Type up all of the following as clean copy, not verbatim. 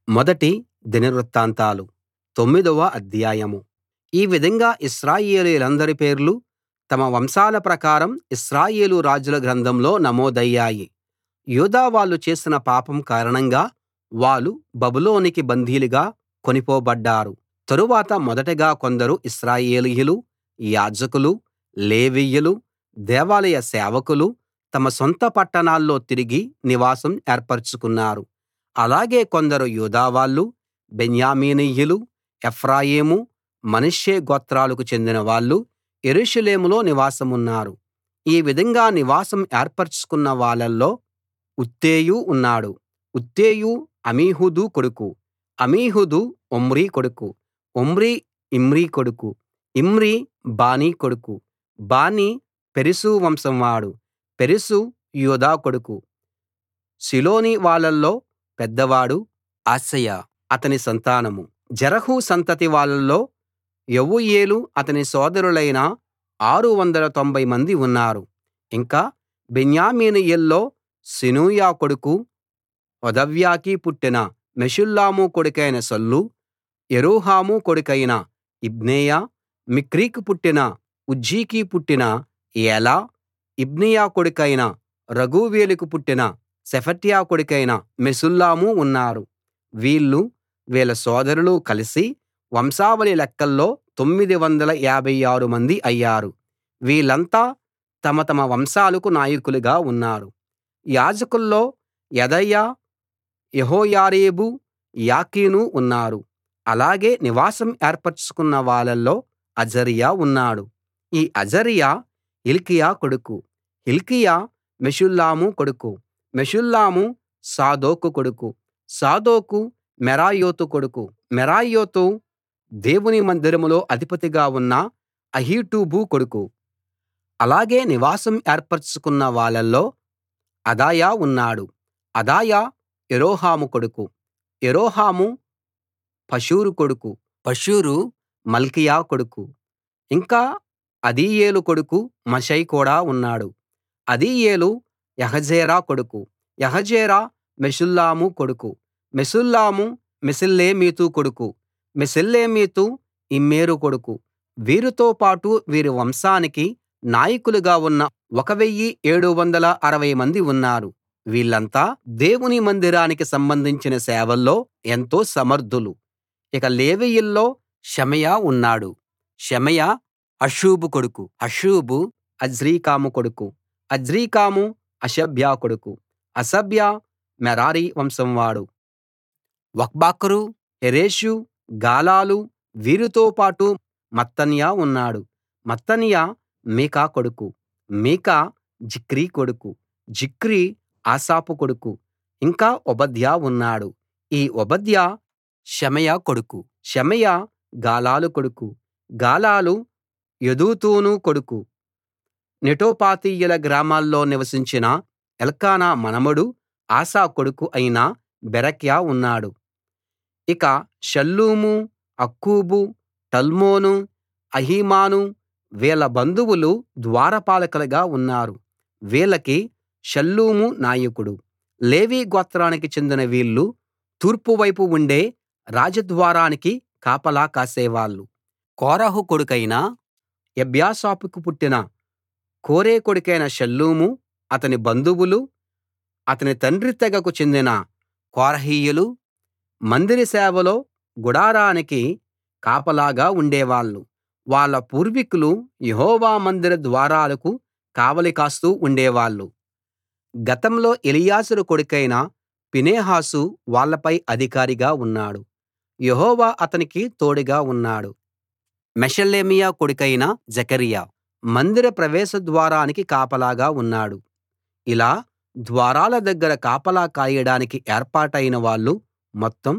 మొదటి దినవృత్తాంతాలు 9వ అధ్యాయం. ఈ విధంగా ఇశ్రాయేలీయులందరి పేర్లు తమ వంశాల ప్రకారం ఇశ్రాయేలు రాజుల గ్రంథంలో నమోదయ్యాయి. యూదా వాళ్ళు చేసిన పాపం కారణంగా వాళ్ళు బబులోనుకి బందీలుగా కొనిపోబడ్డారు. తరువాత మొదటగా కొందరు ఇశ్రాయేలీయులు, యాజకులు, లేవీయులు, దేవాలయ సేవకులు తమ సొంత పట్టణాల్లో తిరిగి నివాసం ఏర్పరచుకున్నారు. అలాగే కొందరు యూదా వాళ్ళు, బెన్యామీనీయులు, ఎఫ్రాయిము, మనష్షే గోత్రాలకు చెందిన వాళ్ళు యెరూషలేములో నివాసమున్నారు. ఈ విధంగా నివాసం ఏర్పరచుకున్న వాళ్ళల్లో ఉత్తేయు ఉన్నాడు. ఉత్తేయు అమీహూదు కొడుకు, అమీహూదు ఒమ్రీ కొడుకు, ఒమ్రీ ఇమ్రీ కొడుకు, ఇమ్రీ బానీ కొడుకు, బానీ పెరెసు వంశం వాడు, పెరెసు యూదా కొడుకు. షిలోని వాళ్ళల్లో పెద్దవాడు అసయ్యా, అతని సంతానం. జెరహు సంతతి వాళ్ళలో యెఊయేలు అతని సోదరులైన 690 మంది ఉన్నారు. ఇంకా బెన్యామీనీయుల్లో సెనూయా కొడుకు హోదవ్యాకి పుట్టిన మెషుల్లాము కొడుకైన సల్లు, యెరోహాము కొడుకైన ఇబ్నెయా, మిక్రీకి పుట్టిన ఉజ్జీకి పుట్టిన ఏలా, ఇబ్నెయా కొడుకైన రగూవేలుకు పుట్టిన షెఫట్య కొడుకైన మెషుల్లాము ఉన్నారు. వీళ్ళ సోదరులు కలిసి వంశావళి లెక్కల్లో 956 మంది అయ్యారు. వీళ్ళంతా తమ తమ వంశాలకు నాయకులుగా ఉన్నారు. యాజకుల్లో యెదయా, యెహోయారీబు, యాకీను ఉన్నారు. అలాగే నివాసం ఏర్పరచుకున్న వాళ్ళలో అజర్యా ఉన్నాడు. ఈ అజర్యా హిల్కీయా కొడుకు, హిల్కీయా మెషుల్లాము కొడుకు, మెషుల్లాము సాదోకు కొడుకు, సాదోకు మెరాయోతు కొడుకు, మెరాయోతు దేవుని మందిరంలో అధిపతిగా ఉన్న అహీటూబు కొడుకు. అలాగే నివాసం ఏర్పరచుకున్న వాళ్ళలో అదాయా ఉన్నాడు. అదాయా యెరోహాము కొడుకు, యెరోహాము పషూరు కొడుకు, పషూరు మల్కీయా కొడుకు. ఇంకా అదీయేలు కొడుకు మషై కూడా ఉన్నాడు. అదీయేలు యహజేరా కొడుకు, యహజేరా మెషుల్లాము కొడుకు, మెషుల్లాము మెషిల్లేమీతు కొడుకు, మెషిల్లేమీతు ఇమ్మేరు కొడుకు. వీరితో పాటు వీరి వంశానికి నాయకులుగా ఉన్న 1760 మంది ఉన్నారు. వీళ్ళంతా దేవుని మందిరానికి సంబంధించిన సేవల్లో ఎంతో సమర్థులు. ఇక లేవీయుల్లో షెమయా ఉన్నాడు. షెమయా హషూబు కొడుకు, హషూబు అజ్రీకాము కొడుకు, అజ్రీకాము హషబ్యా కొడుకు, హషబ్యా మెరారి వంశం వాడు. వక్బాకరు, హెరెషు, గాలాలు, వీరితో పాటు మత్తన్యా ఉన్నాడు. మత్తన్యా మీకా కొడుకు, మీకా జిక్రీ కొడుకు, జిక్రీ ఆసాపు కొడుకు. ఇంకా ఓబద్యా ఉన్నాడు. ఈ ఓబద్యా షెమయా కొడుకు, షెమయా గాలాలు కొడుకు, గాలాలు యెదుతూను కొడుకు. నెటోపాతీయుల గ్రామాల్లో నివసించిన ఎల్కానా మనుమడు ఆసా కొడుకు అయిన బెరక్యా ఉన్నాడు. ఇక షల్లూము, అక్కూబు, టల్మోను, అహీమాను వీళ్ళ బంధువులు ద్వారపాలకులుగా ఉన్నారు. వీళ్ళకి షల్లూము నాయకుడు. లేవీ గోత్రానికి చెందిన వీళ్ళు తూర్పు వైపు ఉండే రాజద్వారానికి కాపలా కాసేవాళ్ళు. కోరహు కొడుకైన ఎబ్యాసాపుకు పుట్టిన కోరే కొడుకైన షల్లూము, అతని బంధువులు, అతని తండ్రి తెగకు చెందిన కోరహీయులు మందిర సేవలో గుడారానికి కాపలాగా ఉండేవాళ్ళు. వాళ్ళ పూర్వీకులు యెహోవా మందిర ద్వారాలకు కావలి కాస్తూ ఉండేవాళ్ళు. గతంలో ఎలియాజరు కొడుకైన ఫీనెహాసు వాళ్ళపై అధికారిగా ఉన్నాడు. యెహోవా అతనికి తోడుగా ఉన్నాడు. మెషెలెమియా కొడుకైన జెకర్యా మందిర ప్రవేశ ద్వారానికి కాపలాగా ఉన్నాడు. ఇలా ద్వారాల దగ్గర కాపలా కాయడానికి ఏర్పాటైన వాళ్ళు మొత్తం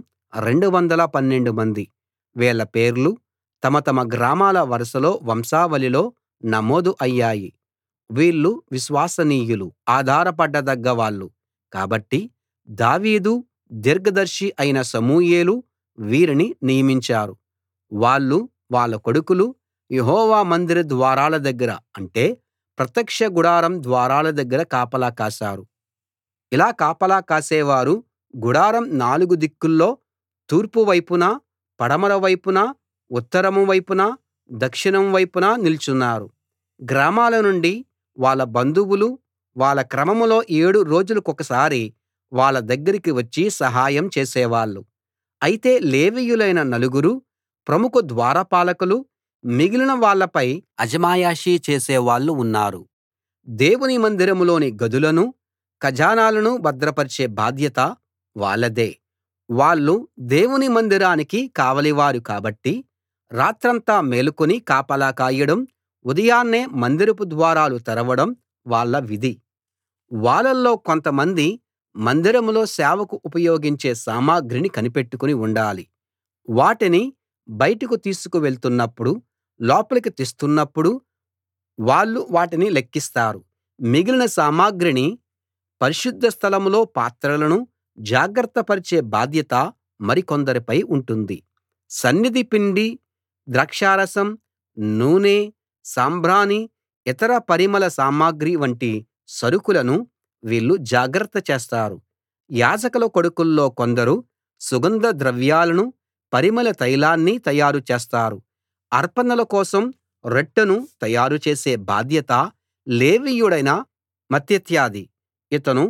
212 మంది. వీళ్ళ పేర్లు తమ తమ గ్రామాల వరుసలో వంశావళిలో నమోదు అయ్యాయి. వీళ్ళు విశ్వసనీయులు, ఆధారపడదగ్గ వాళ్ళు. కాబట్టి దావీదు దీర్ఘదర్శి అయిన సమూయేలు వీరిని నియమించారు. వాళ్ళు వాళ్ళ కొడుకులు యెహోవా మందిర ద్వారాల దగ్గర, అంటే ప్రత్యక్ష గుడారం ద్వారాల దగ్గర కాపలా కాశారు. ఇలా కాపలా కాసేవారు గుడారం 4 దిక్కుల్లో తూర్పు వైపున, పడమర వైపున, ఉత్తరం వైపున, దక్షిణం వైపున నిల్చున్నారు. గ్రామాల నుండి వాళ్ళ బంధువులు వాళ్ళ క్రమంలో 7 రోజులకొకసారి వాళ్ళ దగ్గరికి వచ్చి సహాయం చేసేవాళ్ళు. అయితే లేవీయులైన నలుగురు ప్రముఖ ద్వారపాలకులు మిగిలిన వాళ్ళపై అజమాయిషీ చేసేవాళ్ళు ఉన్నారు. దేవుని మందిరంలోని గదులను, ఖజానాలను భద్రపరిచే బాధ్యత వాళ్ళదే. వాళ్ళు దేవుని మందిరానికి కావలివారు కాబట్టి రాత్రంతా మేలుకుని కాపలా కాయడం, ఉదయాన్నే మందిరపు ద్వారాలు తెరవడం వాళ్ళ విధి. వాళ్ళల్లో కొంతమంది మందిరంలో సేవకు ఉపయోగించే సామగ్రిని కనిపెట్టుకుని ఉండాలి. వాటిని బయటకు తీసుకు వెళ్తున్నప్పుడు, లోపలికి తెస్తున్నప్పుడు వాళ్ళు వాటిని లెక్కిస్తారు. మిగిలిన సామగ్రిని, పరిశుద్ధ స్థలంలో పాత్రలను జాగ్రత్త పరిచే బాధ్యత మరికొందరిపై ఉంటుంది. సన్నిధి పిండి, ద్రాక్షారసం, నూనె, సాంబ్రాణి, ఇతర పరిమళ సామగ్రి వంటి సరుకులను వీళ్ళు జాగ్రత్త చేస్తారు. యాజకుల కొడుకుల్లో కొందరు సుగంధ ద్రవ్యాలను, పరిమళ తైలాన్ని తయారు చేస్తారు. అర్పణల కోసం రొట్టెను తయారు చేసే బాధ్యత లేవీయుడైన మత్తెత్యాది. ఇతను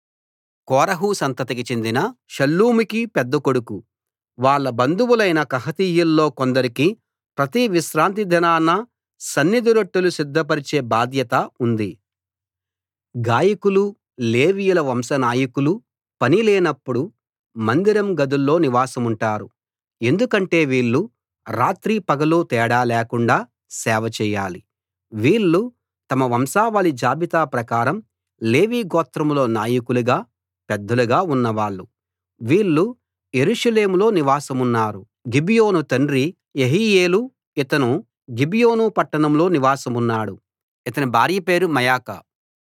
కోరహు సంతతికి చెందిన షల్లూముకి పెద్ద కొడుకు. వాళ్ళ బంధువులైన కహాతీయుల్లో కొందరికి ప్రతి విశ్రాంతి దినాన సన్నిధి రొట్టెలు సిద్ధపరిచే బాధ్యత ఉంది. గాయకులు, లేవీయుల వంశనాయకులు పని లేనప్పుడు మందిరం గదుల్లో నివాసముంటారు. ఎందుకంటే వీళ్ళు రాత్రీ పగలు తేడా లేకుండా సేవ చేయాలి. వీళ్ళు తమ వంశావళి జాబితా ప్రకారం లేవీ గోత్రంలో నాయకులుగా, పెద్దలుగా ఉన్నవాళ్ళు. వీళ్ళు యెరూషలేములో నివాసమున్నారు. గిబియోను తండ్రి యెహీయేలు. ఇతను గిబియోను పట్టణంలో నివాసమున్నాడు. ఇతని భార్య పేరు మయకా.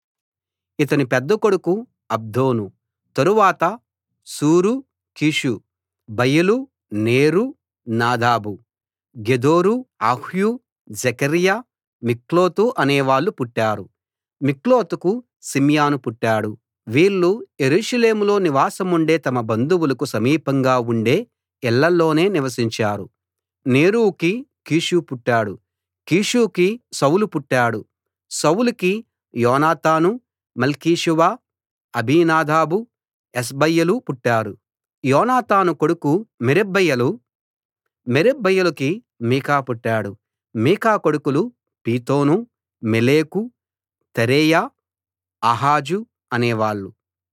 ఇతని పెద్ద కొడుకు అబ్దోను. తరువాత సూరు, కీషు, బయలు, నేరు, నాదాబు, గెదోరు, అహ్యు, జెకర్యా, మిక్లోతు అనేవాళ్ళు పుట్టారు. మిక్లోతుకు సిమ్యాను పుట్టాడు. వీళ్ళు యెరూషలేములో నివాసముండే తమ బంధువులకు సమీపంగా ఉండే ఇళ్ళల్లోనే నివసించారు. నేరుకి కీషు పుట్టాడు. కీషుకి సౌలు పుట్టాడు. సౌలుకి యోనాతాను, మల్కీషూవ, అబీనాదాబు, ఎష్బయలు పుట్టారు. యోనాతాను కొడుకు మెరెబ్బయలు. మెరెబ్బయలుకి మీకా పుట్టాడు. మీకా కొడుకులు పీతోను, మెలెకు, తెరేయా, ఆహాజు అనేవాళ్ళు.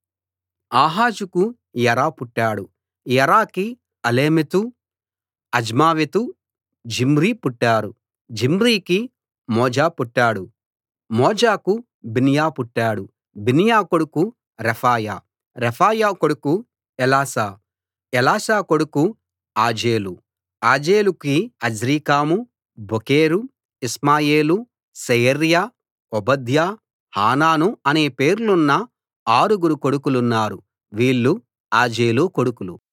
ఆహాజుకు యరా పుట్టాడు. యరాకి అలెమెతు, అజ్మావెతు, జిమ్రీ పుట్టారు. జిమ్రీకి మోజా పుట్టాడు. మోజాకు బిన్యా పుట్టాడు. బిన్యా కొడుకు రెఫాయా. రెఫాయా కొడుకు ఎలాసా. ఎలాసా కొడుకు ఆజేలు. ఆజేలుకి అజ్రీకాము, బొకెరు, ఇష్మాయేలు, శెయర్యా, ఓబద్యా, హానాను అనే పేర్లున్న 6 కొడుకులున్నారు. వీళ్ళు ఆజేలు కొడుకులు.